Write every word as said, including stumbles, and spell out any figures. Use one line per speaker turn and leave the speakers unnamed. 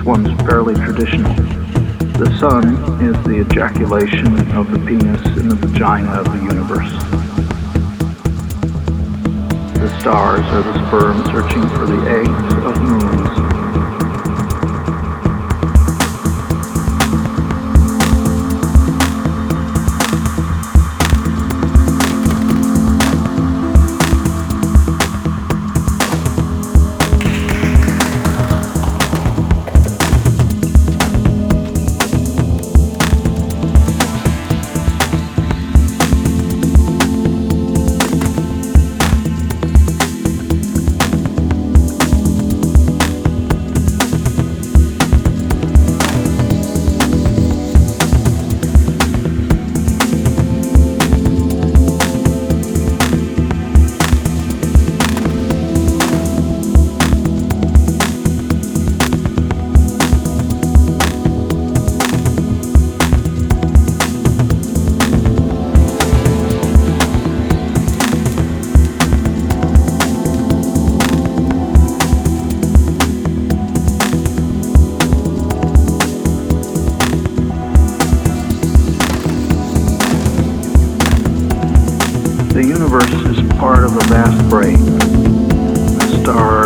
one's fairly traditional. The sun is the ejaculation of the penis in the vagina of the universe. The stars are the sperm searching for the eggs of moons. The universe is part of a vast brain. The stars